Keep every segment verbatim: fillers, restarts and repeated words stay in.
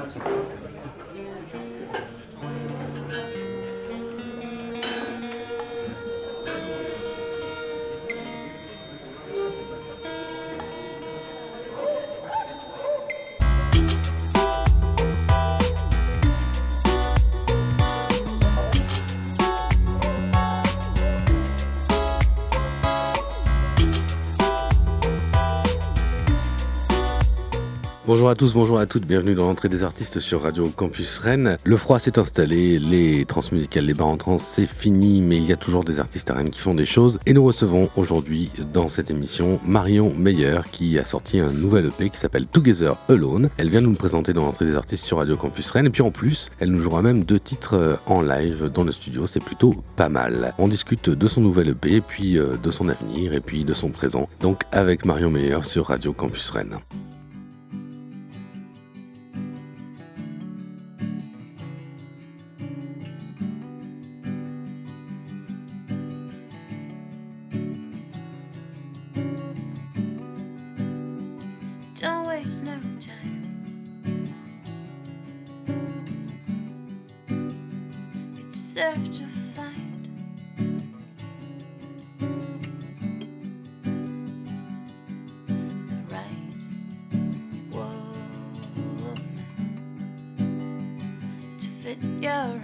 Bonjour à tous, bonjour à toutes, bienvenue dans l'entrée des artistes sur Radio Campus Rennes. Le froid s'est installé, les transmusicales, les bars en trance, c'est fini, mais il y a toujours des artistes à Rennes qui font des choses. Et nous recevons aujourd'hui dans cette émission Marion Meyer qui a sorti un nouvel E P qui s'appelle Together Alone. Elle vient nous le présenter dans l'entrée des artistes sur Radio Campus Rennes. Et puis en plus, elle nous jouera même deux titres en live dans le studio, c'est plutôt pas mal. On discute de son nouvel E P, puis de son avenir et puis de son présent. Donc avec Marion Meyer sur Radio Campus Rennes. Don't waste no time. You deserve to find the right woman to fit your arms.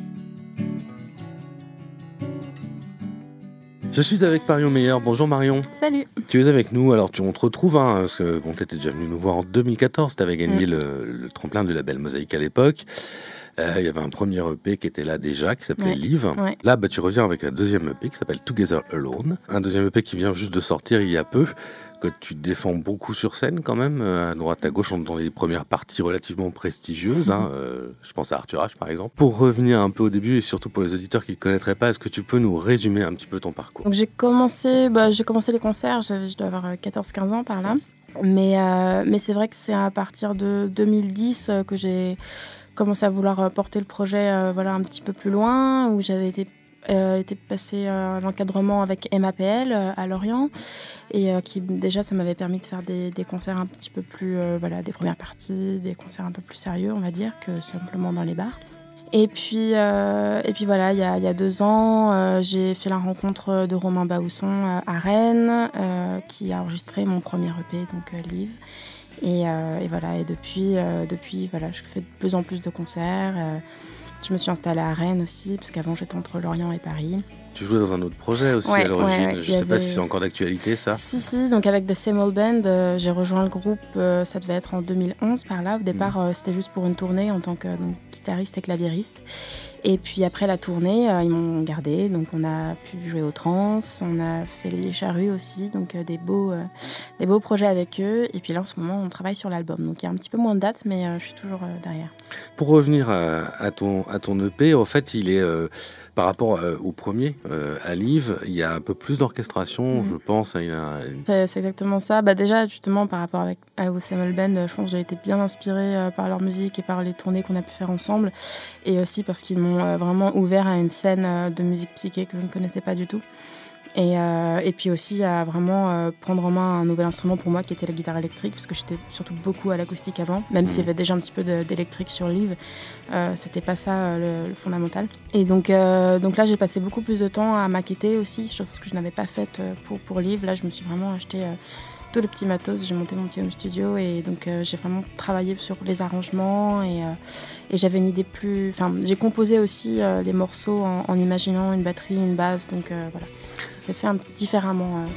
Je suis avec Marion Meyer. Bonjour Marion. Salut. Tu es avec nous, alors tu, on te retrouve, hein, parce que bon, tu étais déjà venu nous voir en deux mille quatorze, tu avais gagné mmh. le, le tremplin du label Mosaïque à l'époque. Euh, il y avait un premier E P qui était là déjà, qui s'appelait ouais. Live. Ouais. Là, bah, tu reviens avec un deuxième E P qui s'appelle Together Alone. Un deuxième E P qui vient juste de sortir il y a peu, que tu défends beaucoup sur scène quand même, à droite à gauche, dans les premières parties relativement prestigieuses. Hein, euh, je pense à Arthur H par exemple. Pour revenir un peu au début et surtout pour les auditeurs qui ne te connaîtraient pas, est-ce que tu peux nous résumer un petit peu ton parcours ? Donc j'ai commencé, bah, j'ai commencé les concerts, je, je dois avoir quatorze quinze ans par là. Mais, euh, mais c'est vrai que c'est à partir de deux mille dix que j'ai commencé à vouloir porter le projet euh, voilà, un petit peu plus loin, où j'avais été Euh, été passé euh, l'encadrement avec M A P L euh, à Lorient et euh, qui déjà ça m'avait permis de faire des, des concerts un petit peu plus euh, voilà, des premières parties, des concerts un peu plus sérieux on va dire que simplement dans les bars. Et puis, euh, et puis voilà, il y a, il y a deux ans, euh, j'ai fait la rencontre de Romain Baousson euh, à Rennes, euh, qui a enregistré mon premier E P, donc euh, Live. Et, euh, et voilà, et depuis, euh, depuis voilà, je fais de plus en plus de concerts. Euh, Je me suis installée à Rennes aussi, parce qu'avant j'étais entre Lorient et Paris. Tu jouais dans un autre projet aussi ouais, à l'origine. Ouais, ouais. Je ne sais avait... pas si c'est encore d'actualité ça. Si, si, donc avec The Same Old Band, euh, j'ai rejoint le groupe, euh, ça devait être en deux mille onze par là. Au départ, mmh. euh, c'était juste pour une tournée en tant que donc, guitariste et claviériste. Et puis après la tournée, euh, ils m'ont gardé, donc on a pu jouer au trans, on a fait les charrues aussi, donc euh, des, beaux, euh, des beaux projets avec eux. Et puis là, en ce moment, on travaille sur l'album. Donc il y a un petit peu moins de dates, mais euh, je suis toujours euh, derrière. Pour revenir à, à, ton, à ton E P, en fait, il est, euh, par rapport euh, au premier, euh, à Live, il y a un peu plus d'orchestration, mmh. je pense. Il y a une... c'est, c'est exactement ça. Bah, déjà, justement, par rapport avec, au Samuel Band, je pense que j'ai été bien inspirée euh, par leur musique et par les tournées qu'on a pu faire ensemble. Et aussi parce qu'ils m'ont euh, vraiment ouvert à une scène euh, de musique psyché que je ne connaissais pas du tout. Et, euh, et puis aussi à vraiment euh, prendre en main un nouvel instrument pour moi qui était la guitare électrique, parce que j'étais surtout beaucoup à l'acoustique avant, même mmh. s'il y avait déjà un petit peu de, d'électrique sur Live, euh, c'était pas ça euh, le, le fondamental. Et donc, euh, donc là j'ai passé beaucoup plus de temps à maqueter aussi, chose que je n'avais pas faite pour, pour Live. Là je me suis vraiment acheté euh, tout le petit matos, j'ai monté mon petit home studio et donc euh, j'ai vraiment travaillé sur les arrangements et, euh, et j'avais une idée plus... Enfin j'ai composé aussi euh, les morceaux en, en imaginant une batterie, une basse, donc euh, voilà. Ça s'est fait un peu différemment. Euh.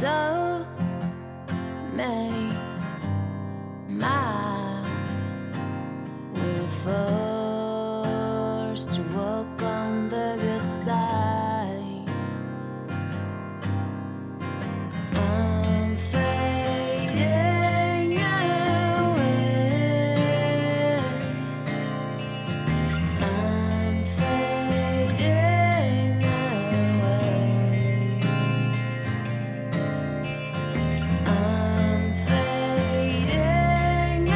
so many miles. We're forced to walk on the good side. I'm fading away. I'm fading away. I'm fading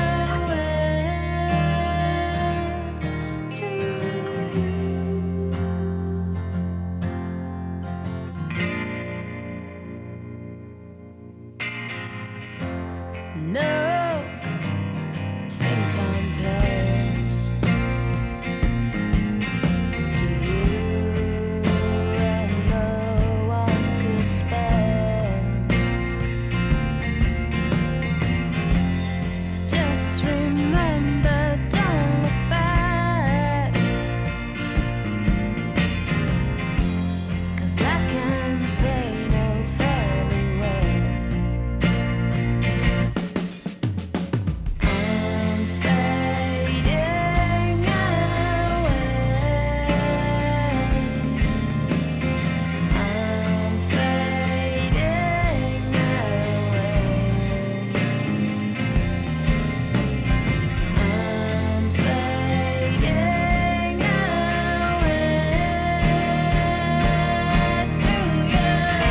away to you. No, think I'm past to you, and no one could spare. Just remember, don't look back, 'cause I can say no fairly well. I'm fading away. I'm fading away. I'm fading away to you.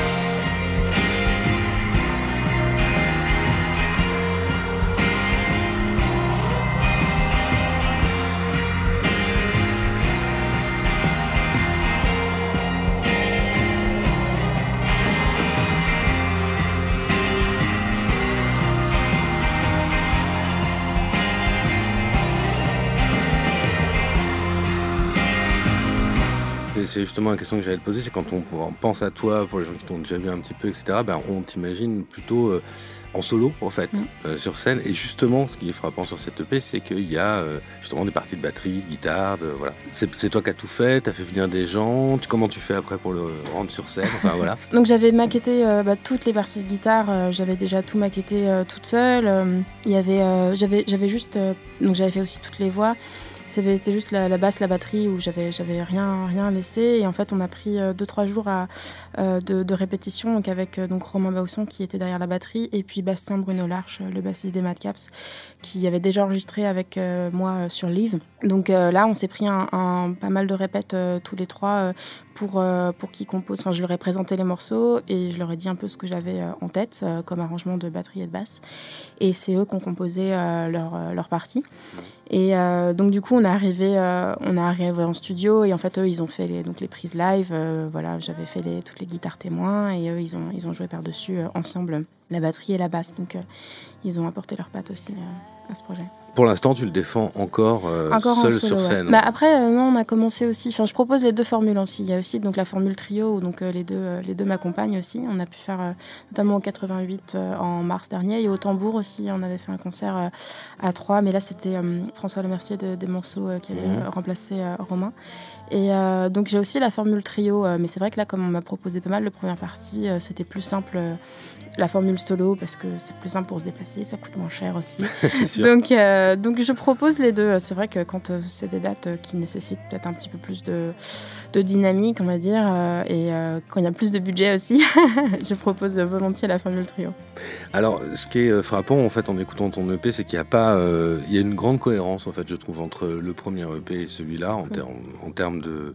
Et c'est justement la question que j'allais te poser, c'est quand on pense à toi, pour les gens qui t'ont déjà vu un petit peu, et cetera, ben on t'imagine plutôt euh, en solo, en fait, Mm. euh, sur scène. Et justement, ce qui est frappant sur cette E P, c'est qu'il y a euh, justement des parties de batterie, de guitare, de, voilà. C'est, c'est toi qui as tout fait, t'as fait venir des gens. Tu- comment tu fais après pour le rendre sur scène? Enfin, voilà. Donc j'avais maquetté euh, bah, toutes les parties de guitare, euh, j'avais déjà tout maquetté euh, toute seule. Euh, il y avait, euh, j'avais, j'avais juste, euh, donc j'avais fait aussi toutes les voix. C'était juste la, la basse, la batterie où j'avais, j'avais rien, rien laissé. Et en fait, on a pris euh, deux trois jours à, euh, de, de répétition, donc avec euh, donc Romain Bausson qui était derrière la batterie et puis Bastien Bruno Larche, euh, le bassiste des Madcaps, qui avait déjà enregistré avec euh, moi euh, sur Live. Donc euh, là, on s'est pris un, un- pas mal de répètes euh, tous les trois euh, pour, euh, pour qu'ils composent. Enfin, je leur ai présenté les morceaux et je leur ai dit un peu ce que j'avais euh, en tête euh, comme arrangement de batterie et de basse. Et c'est eux qui ont composé euh, leur, euh, leur partie. Et euh, donc du coup, on est arrivé, euh, on est arrivé en studio et en fait eux, ils ont fait les, donc les prises live. Euh, voilà, j'avais fait les, toutes les guitares témoins et eux, ils ont, ils ont joué par dessus euh, ensemble la batterie et la basse. Donc euh, ils ont apporté leur patte aussi euh, à ce projet. Pour l'instant, tu le défends encore, euh, Encore en seul solo, sur ouais. scène. Bah, après, euh, non, on a commencé aussi. Enfin, je propose les deux formules aussi. Il y a aussi donc la formule trio où donc euh, les deux, euh, les deux m'accompagnent aussi. On a pu faire euh, notamment au quatre-vingt-huit euh, en mars dernier et au Tambour aussi. On avait fait un concert euh, à trois, mais là c'était euh, François Lemercier de, des morceaux euh, qui avait Mhm. euh, remplacé euh, Romain. Et euh, donc j'ai aussi la formule trio, euh, mais c'est vrai que là, comme on m'a proposé pas mal de première partie, euh, c'était plus simple. euh, la formule solo parce que c'est plus simple pour se déplacer, ça coûte moins cher aussi. C'est sûr. Donc, euh, donc je propose les deux. C'est vrai que quand euh, c'est des dates euh, qui nécessitent peut-être un petit peu plus de, de dynamique, on va dire, euh, et euh, quand il y a plus de budget aussi, je propose volontiers la formule trio. Alors, ce qui est euh, frappant en fait en écoutant ton E P, c'est qu'il y a pas, euh, il y a une grande cohérence en fait, je trouve, entre le premier E P et celui-là en, ter- en termes de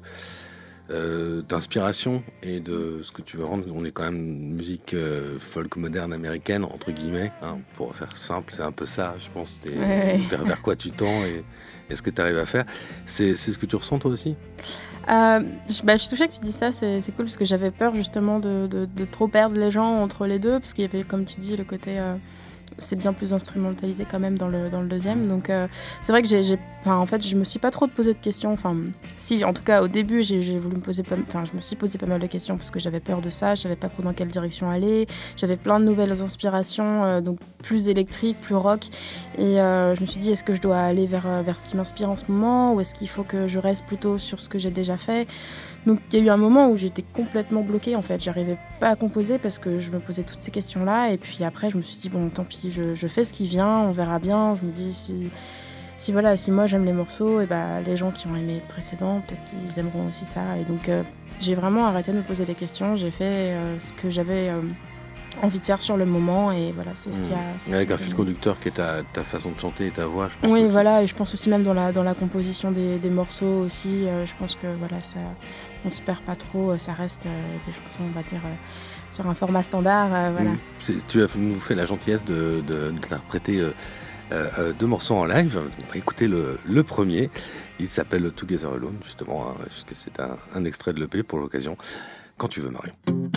euh, d'inspiration et de ce que tu veux rendre. On est quand même une musique euh, folk moderne américaine entre guillemets, hein, pour faire simple, c'est un peu ça, je pense. T'es- Ouais. vers, vers quoi tu tends et, et ce que tu arrives à faire. C'est, c'est ce que tu ressens toi aussi? Euh, je, bah, je suis touchée que tu dis ça, c'est, c'est cool parce que j'avais peur justement de, de, de trop perdre les gens entre les deux, parce qu'il y avait, comme tu dis, le côté euh, c'est bien plus instrumentalisé quand même dans le, dans le deuxième. Donc euh, c'est vrai que j'ai, j'ai, en fait, je me suis pas trop posé de questions. Enfin, si, en tout cas au début, j'ai, j'ai voulu me poser pas, enfin, je me suis posé pas mal de questions parce que j'avais peur de ça. Je savais pas trop dans quelle direction aller. J'avais plein de nouvelles inspirations, euh, donc plus électriques, plus rock. Et euh, je me suis dit, est-ce que je dois aller vers, vers ce qui m'inspire en ce moment ou est-ce qu'il faut que je reste plutôt sur ce que j'ai déjà fait? Donc il y a eu un moment où j'étais complètement bloquée en fait, j'arrivais pas à composer parce que je me posais toutes ces questions-là et puis après je me suis dit bon tant pis, je, je fais ce qui vient, on verra bien. Je me dis si, si voilà, si moi j'aime les morceaux, et bah, les gens qui ont aimé le précédent, peut-être qu'ils aimeront aussi ça. Et donc euh, j'ai vraiment arrêté de me poser des questions, j'ai fait euh, ce que j'avais euh, envie de faire sur le moment et voilà, c'est ce mmh. qui a... C'est Avec ce un qui fil a... conducteur qui est ta, ta façon de chanter et ta voix, je pense. Oui, aussi. voilà, et je pense aussi même dans la, dans la composition des, des morceaux aussi, euh, je pense que voilà, ça, on se perd pas trop, ça reste euh, des chansons, on va dire, euh, sur un format standard, euh, voilà. Mmh. C'est, tu as nous fait la gentillesse de, de, d'interpréter euh, euh, deux morceaux en live. On va écouter le, le premier, il s'appelle Together Alone, justement, hein, puisque c'est un, un extrait de l'E P pour l'occasion. Quand tu veux, Marion.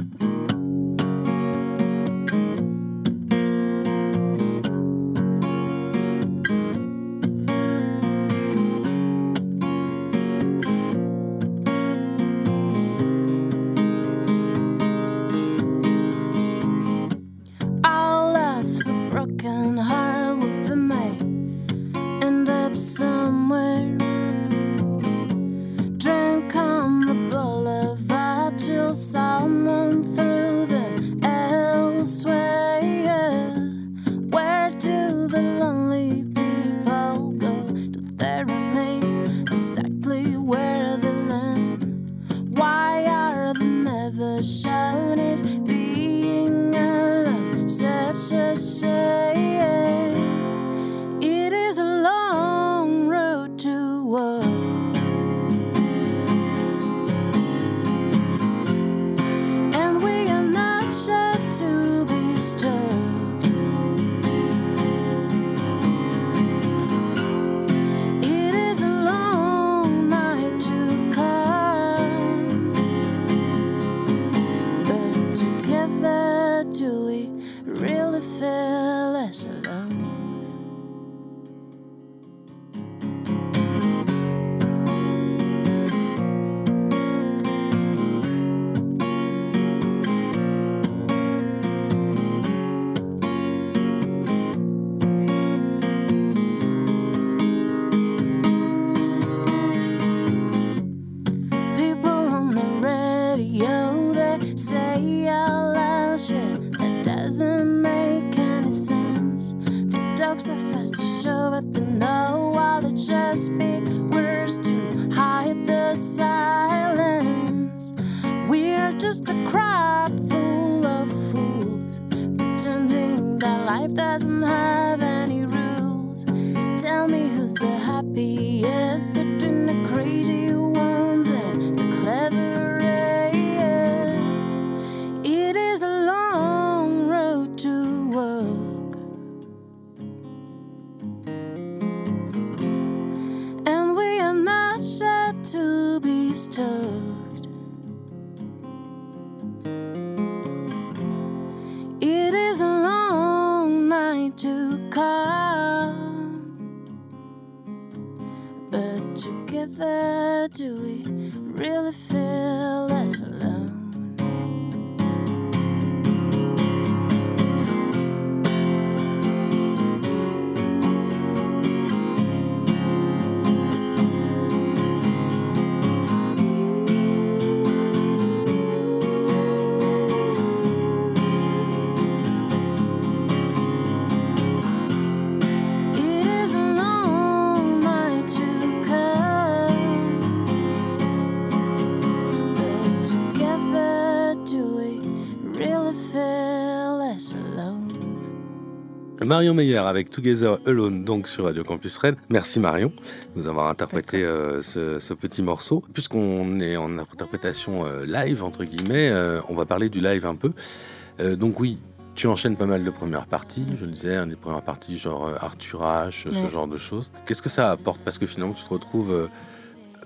Marion Meyer avec Together Alone, donc sur Radio Campus Rennes. Merci Marion de nous avoir interprété euh, ce, ce petit morceau. Puisqu'on est en interprétation euh, live, entre guillemets, euh, on va parler du live un peu. Euh, donc oui, tu enchaînes pas mal de premières parties, je le disais, hein, des premières parties genre euh, Arthur H, ouais. Ce genre de choses. Qu'est-ce que ça apporte? Parce que finalement, tu te retrouves... Euh,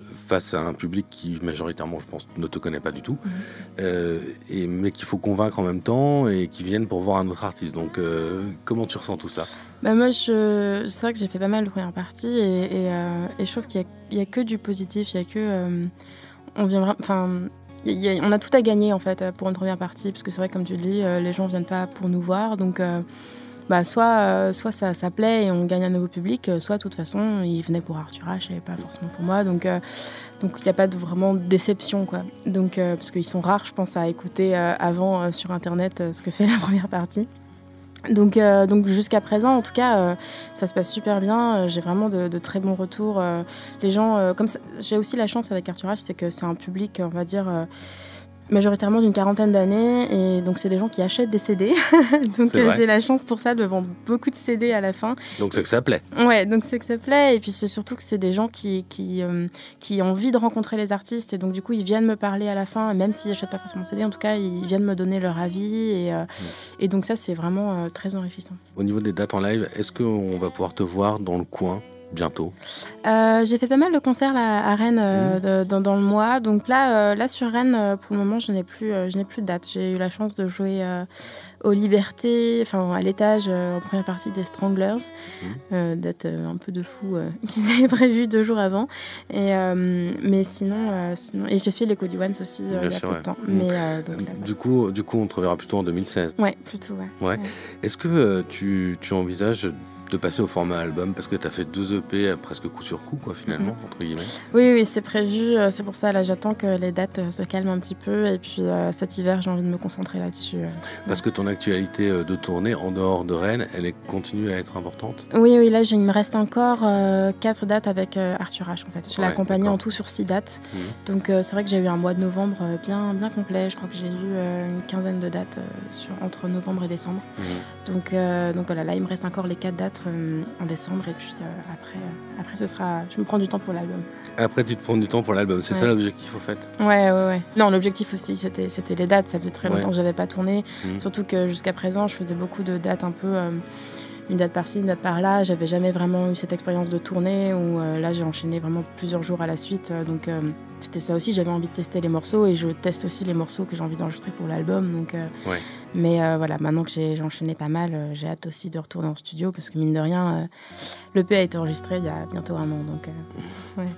face à un public qui majoritairement, je pense, ne te connaît pas du tout, Mhm. euh, et, mais qu'il faut convaincre en même temps et qui viennent pour voir un autre artiste. Donc, euh, comment tu ressens tout ça? Bah moi, je... c'est vrai que j'ai fait pas mal de premières parties et, et, euh, et je trouve qu'il n'y a, a que du positif, il y a que... Euh, on vient vraiment... Enfin, y a, on a tout à gagner en fait pour une première partie, parce que c'est vrai, comme tu le dis, euh, les gens ne viennent pas pour nous voir, donc... Euh, Bah, soit, euh, soit ça, ça plaît et on gagne un nouveau public, euh, soit de toute façon ils venaient pour Arthur H et pas forcément pour moi, donc euh, donc il n'y a pas de vraiment de déception quoi. Donc euh, parce qu'ils sont rares, je pense, à écouter euh, avant euh, sur internet euh, ce que fait la première partie. Donc, euh, donc jusqu'à présent, en tout cas, euh, ça se passe super bien. Euh, j'ai vraiment de, de très bons retours. Euh, les gens, euh, comme ça, j'ai aussi la chance avec Arthur H, c'est que c'est un public, on va dire. Euh, majoritairement d'une quarantaine d'années, et donc c'est des gens qui achètent des C D. Donc euh, j'ai la chance pour ça de vendre beaucoup de C D à la fin. Donc c'est que ça plaît. Ouais, donc c'est que ça plaît, et puis c'est surtout que c'est des gens qui, qui, euh, qui ont envie de rencontrer les artistes, et donc du coup ils viennent me parler à la fin, et même s'ils n'achètent pas forcément C D, en tout cas ils viennent me donner leur avis, et, euh, mmh. et donc ça c'est vraiment euh, très enrichissant. Au niveau des dates en live, est-ce qu'on va pouvoir te voir dans le coin bientôt? euh, J'ai fait pas mal de concerts là, à Rennes euh, mmh. de, dans, dans le mois. Donc là, euh, là sur Rennes, euh, pour le moment, je n'ai plus, euh, je n'ai plus de date. J'ai eu la chance de jouer euh, aux Libertés, enfin à l'étage, euh, en première partie des Stranglers. Mmh. Euh, date euh, un peu de fou euh, qu'ils avaient prévu deux jours avant. Et, euh, mais sinon, euh, sinon... Et j'ai fait l'Echo du Once aussi euh, il y a peu ouais. de temps. Mmh. Mais, euh, donc, là, du, coup, du coup, on te reverra plutôt en deux mille seize. Ouais, plutôt, ouais. ouais. ouais. Est-ce que euh, tu, tu envisages de passer au format album, parce que tu as fait deux E P à presque coup sur coup, quoi, finalement, mmh. entre guillemets? Oui, oui, c'est prévu. C'est pour ça, là, j'attends que les dates se calment un petit peu. Et puis, euh, cet hiver, j'ai envie de me concentrer là-dessus. Euh, parce ouais. que ton actualité de tournée, en dehors de Rennes, elle est, continue à être importante? Oui, oui, là, il me reste encore euh, quatre dates avec euh, Arthur H, en fait. Je l'ai ouais, accompagné en tout sur six dates. Mmh. Donc, euh, c'est vrai que j'ai eu un mois de novembre bien, bien complet. Je crois que j'ai eu euh, une quinzaine de dates euh, sur, entre novembre et décembre. Mmh. Donc, euh, donc, voilà, là, il me reste encore les quatre dates euh, en décembre. Et puis euh, après, euh, après, ce sera... je me prends du temps pour l'album. Après, tu te prends du temps pour l'album. C'est ouais. ça l'objectif, en fait? Ouais, ouais, ouais. Non, l'objectif aussi, c'était, c'était les dates. Ça faisait très longtemps ouais. que je n'avais pas tourné. Mmh. Surtout que jusqu'à présent, je faisais beaucoup de dates un peu... Euh, une date par-ci, une date par-là. J'avais jamais vraiment eu cette expérience de tournée où euh, là, j'ai enchaîné vraiment plusieurs jours à la suite. Euh, donc, euh, c'était ça aussi. J'avais envie de tester les morceaux et je teste aussi les morceaux que j'ai envie d'enregistrer pour l'album. Donc, euh, ouais. Mais euh, voilà, maintenant que j'ai, j'ai enchaîné pas mal, euh, j'ai hâte aussi de retourner en studio parce que mine de rien, euh, l'E P a été enregistré il y a bientôt un an. Donc, euh, ouais.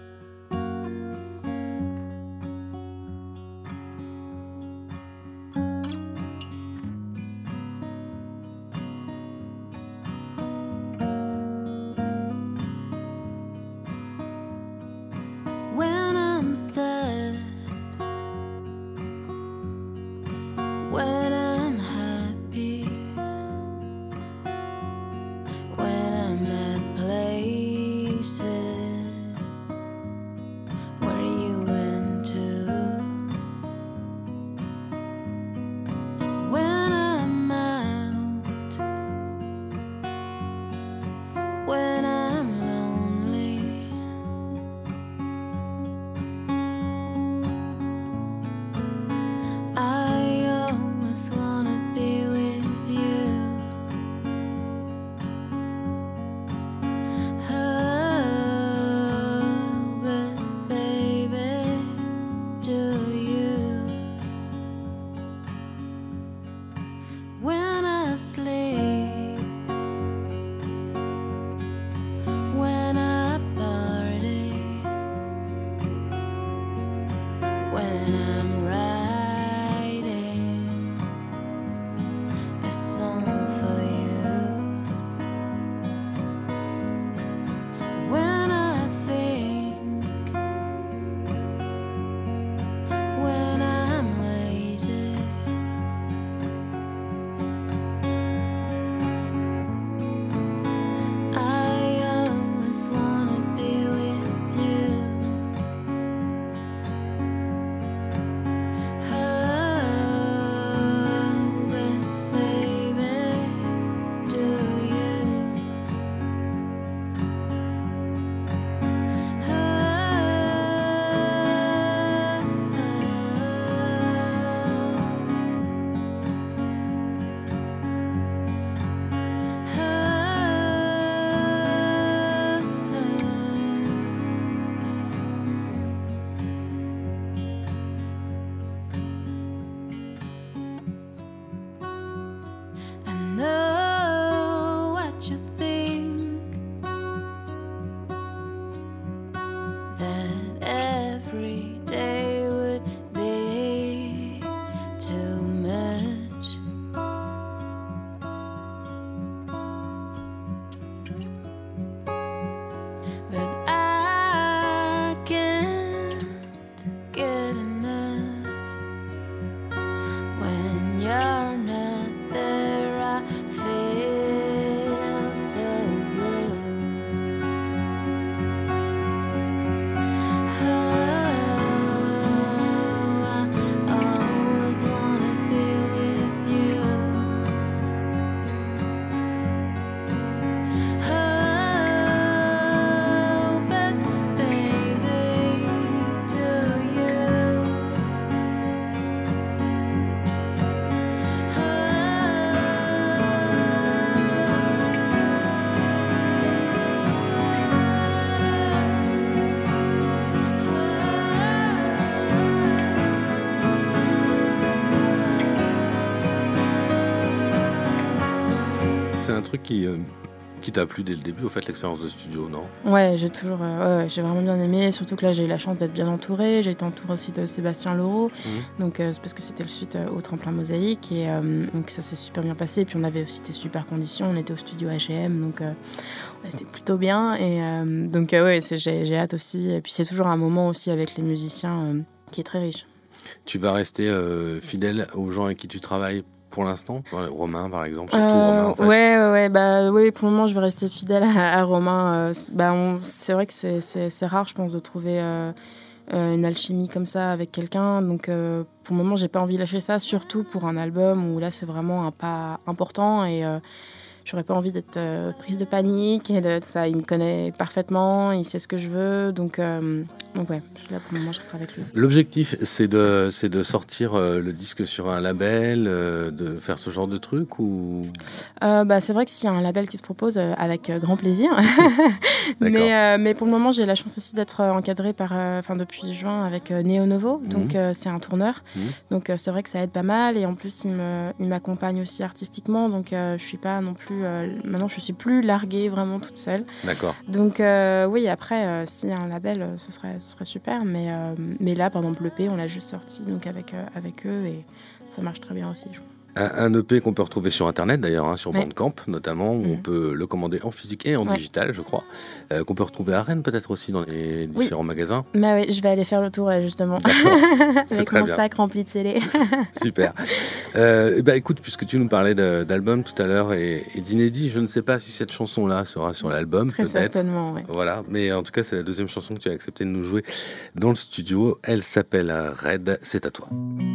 C'est un truc qui, euh, qui t'a plu dès le début, au fait, l'expérience de studio, non? Ouais, j'ai toujours, euh, ouais, ouais, j'ai vraiment bien aimé. Surtout que là, j'ai eu la chance d'être bien entourée. J'ai été entourée aussi de Sébastien Laureau, Mmh. donc euh, c'est parce que c'était le suite euh, au tremplin Mosaïque et euh, donc ça s'est super bien passé. Et puis on avait aussi des super conditions. On était au studio H et M, donc euh, ouais, c'était plutôt bien. Et euh, donc euh, ouais, c'est, j'ai, j'ai hâte aussi. Et puis c'est toujours un moment aussi avec les musiciens euh, qui est très riche. Tu vas rester euh, fidèle aux gens avec qui tu travailles pour l'instant? Romain, par exemple, surtout Euh, Romain, en fait. Ouais, ouais, ouais, bah, oui, pour le moment, je vais rester fidèle à, à Romain. Euh, c'est, bah, on- c'est vrai que c'est, c'est, c'est rare, je pense, de trouver euh, euh, une alchimie comme ça avec quelqu'un. Donc, euh, pour le moment, j'ai pas envie de lâcher ça, surtout pour un album où là, c'est vraiment un pas important et euh, j'aurais pas envie d'être euh, prise de panique et de tout ça. Il me connaît parfaitement, il sait ce que je veux, donc, euh, donc ouais, là, pour le moment, je resterai avec lui. L'objectif, c'est de, c'est de sortir euh, le disque sur un label, euh, de faire ce genre de truc ou... Euh, bah, c'est vrai que s'il y a un label qui se propose, euh, avec euh, grand plaisir. D'accord. mais, euh, mais pour le moment, j'ai la chance aussi d'être euh, encadrée par, euh, enfin, depuis juin avec euh, Neo Novo. Donc, Mhm. euh, c'est un tourneur. Mhm. Donc, euh, c'est vrai que ça aide pas mal. Et en plus, il, me, il m'accompagne aussi artistiquement. Donc, euh, je suis pas non plus. Euh, maintenant, je suis plus larguée vraiment toute seule. D'accord. Donc, euh, oui, après, euh, s'il y a un label, euh, ce serait, ce serait super. Mais, euh, mais là, par exemple, l'E P, on l'a juste sorti donc avec, euh, avec eux. Et ça marche très bien aussi, je trouve. Un, un E P qu'on peut retrouver sur Internet d'ailleurs, hein, sur Ouais. Bandcamp notamment, où on Mhm. peut le commander en physique et en Ouais. digital, je crois, euh, qu'on peut retrouver à Rennes peut-être aussi dans les Oui. différents magasins. Bah oui, je vais aller faire le tour là justement. D'accord. C'est Avec très mon bien. sac rempli de C D. Super. Euh, bah, écoute, puisque tu nous parlais de- d'album tout à l'heure et, et d'inédit, je ne sais pas si cette chanson-là sera sur l'album, Très peut-être. certainement, ouais. Voilà, mais en tout cas, c'est la deuxième chanson que tu as accepté de nous jouer dans le studio. Elle s'appelle Red, c'est à toi.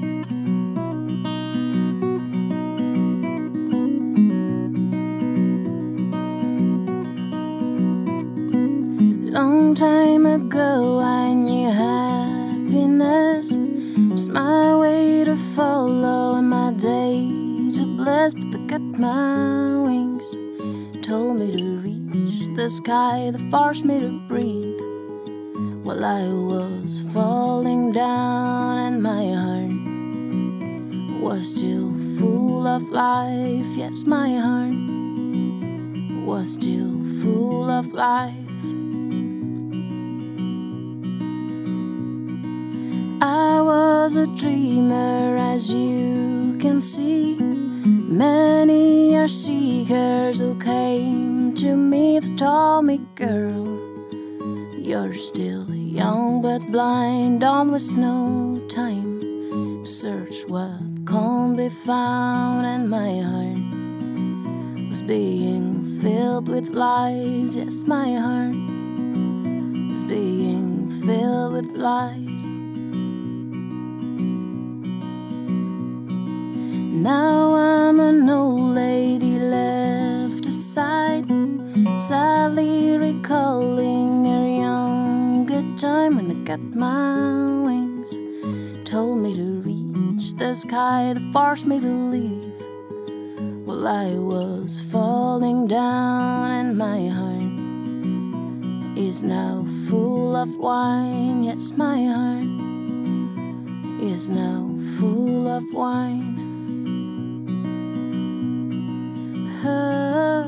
Long time ago I knew happiness was my way to follow and my day to bless, but they cut my wings, told me to reach the sky, they forced me to breathe while I was falling down, and my heart was still full of life. Yes, my heart was still full of life. I was a dreamer, as you can see. Many are seekers who came to me, they told me, girl, you're still young but blind, don't waste no time to search what can't be found. And my heart was being filled with lies. Yes, my heart was being filled with lies. Now I'm an old lady left aside, sadly recalling her younger time when they cut my wings, told me to reach the sky, they forced me to leave while I was falling down, and my heart is now full of wine. Yes, my heart is now full of wine. Oh.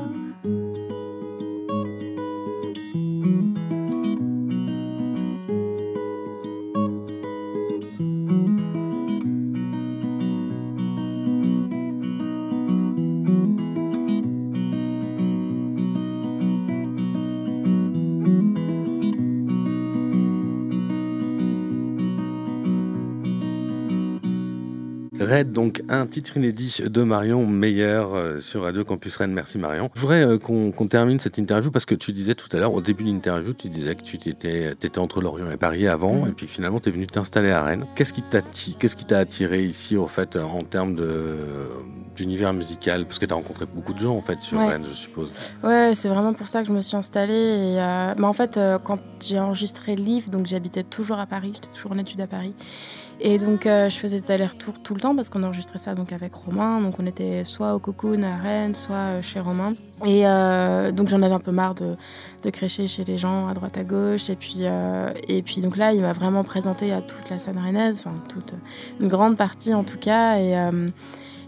Red, donc un titre inédit de Marion Meyer euh, sur Radio Campus Rennes. Merci Marion. Je voudrais euh, qu'on qu'on termine cette interview parce que tu disais tout à l'heure, au début de l'interview, tu disais que tu étais entre Lorient et Paris avant, Mmh. et puis finalement tu es venu t'installer à Rennes. Qu'est-ce qui t'a qu'est-ce qui t'a attiré ici en fait en termes de d'univers musical? Parce que tu as rencontré beaucoup de gens en fait sur Ouais. Rennes, je suppose. Ouais, c'est vraiment pour ça que je me suis installée. Et, euh, bah, en fait, euh, quand j'ai enregistré Livre, donc j'habitais toujours à Paris, j'étais toujours en études à Paris. Et donc, euh, je faisais des allers-retours tout le temps parce qu'on enregistrait ça donc, avec Romain. Donc, on était soit au Cocoon à Rennes, soit euh, chez Romain. Et euh, donc, j'en avais un peu marre de, de crécher chez les gens à droite à gauche. Et puis, euh, et puis donc là, il m'a vraiment présenté à toute la scène rennaise, enfin, toute, une grande partie en tout cas. Et, euh,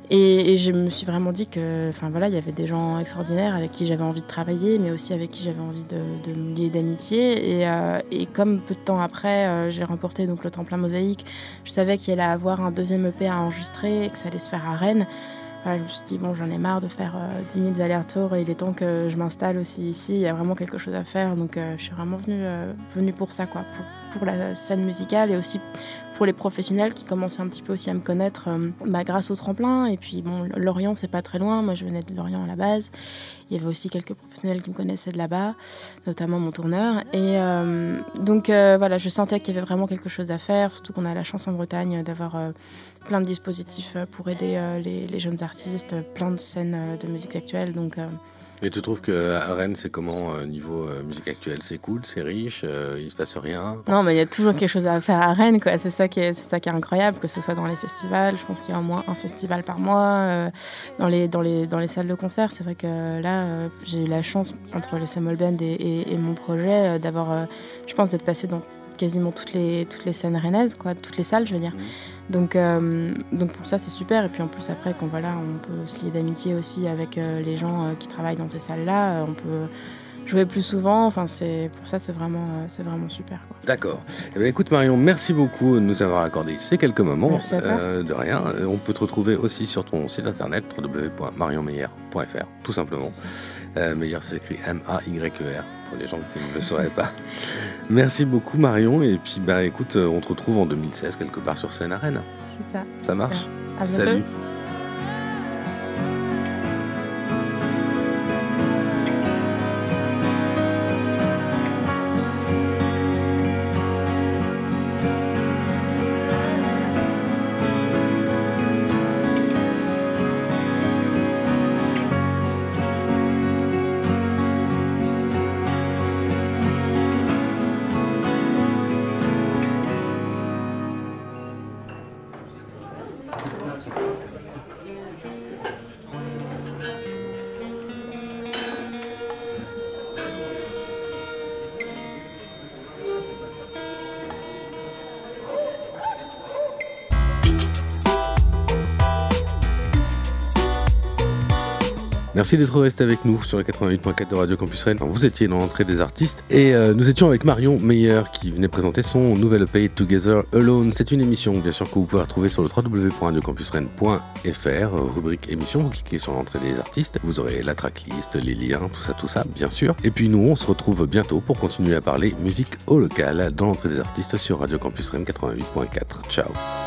Et, et je me suis vraiment dit que, enfin voilà, il y avait des gens extraordinaires avec qui j'avais envie de travailler, mais aussi avec qui j'avais envie de, de me lier d'amitié. Et, euh, et comme peu de temps après, euh, j'ai remporté donc le Tremplin Mosaïque, je savais qu'il allait avoir un deuxième E P à enregistrer et que ça allait se faire à Rennes. Voilà, je me suis dit, bon, j'en ai marre de faire euh, dix mille allers-retours et il est temps que je m'installe aussi ici. Il y a vraiment quelque chose à faire. Donc, euh, je suis vraiment venue, euh, venue pour ça, quoi, pour, pour la scène musicale et aussi pour les professionnels qui commençaient un petit peu aussi à me connaître euh, bah, grâce au tremplin. Et puis, bon, Lorient, c'est pas très loin. Moi, je venais de Lorient à la base. Il y avait aussi quelques professionnels qui me connaissaient de là-bas, notamment mon tourneur. Et euh, donc, euh, voilà, je sentais qu'il y avait vraiment quelque chose à faire, surtout qu'on a la chance en Bretagne d'avoir euh, plein de dispositifs pour aider euh, les, les jeunes artistes, plein de scènes euh, de musique actuelle. Donc, euh, Et tu trouves qu'à Rennes, c'est comment euh, niveau euh, musique actuelle? C'est cool, c'est riche, euh, il se passe rien? Non, mais il y a toujours quelque chose à faire à Rennes, quoi. C'est ça qui est, c'est ça qui est incroyable, que ce soit dans les festivals. Je pense qu'il y a au moins un festival par mois. Euh, dans, les, dans, les, dans les salles de concert, c'est vrai que là, euh, j'ai eu la chance, entre le Semol Band et, et, et mon projet, euh, d'avoir, euh, je pense, d'être passée dans quasiment toutes les, toutes les scènes rennaises, quoi, toutes les salles, je veux dire. Mmh. Donc, euh, donc pour ça, c'est super. Et puis en plus, après, quand voilà, on peut se lier d'amitié aussi avec euh, les gens euh, qui travaillent dans ces salles-là, euh, on peut jouer plus souvent. Enfin, c'est, pour ça, c'est vraiment, euh, c'est vraiment super, quoi. D'accord. Eh bien, écoute Marion, merci beaucoup de nous avoir accordé ces quelques moments. Merci à toi. Euh, de rien. On peut te retrouver aussi sur ton site internet w w w point marion meyer point f r, tout simplement. Euh, Meyer, c'est écrit M A Y E R, pour les gens qui ne le sauraient pas. Merci beaucoup Marion, et puis bah écoute, on te retrouve en deux mille seize quelque part sur scène à Rennes. C'est ça. Ça marche. À bientôt. Salut. Merci d'être resté avec nous sur le quatre-vingt-huit point quatre de Radio Campus Rennes. Vous étiez dans l'entrée des artistes et euh, nous étions avec Marion Meyer qui venait présenter son nouvel E P Together Alone. C'est une émission bien sûr que vous pouvez retrouver sur le w w w point radio campus rennes point f r, rubrique émission. Vous cliquez sur l'entrée des artistes, vous aurez la tracklist, les liens, tout ça, tout ça, bien sûr. Et puis nous, on se retrouve bientôt pour continuer à parler musique au local dans l'entrée des artistes sur Radio Campus Rennes quatre-vingt-huit point quatre. Ciao.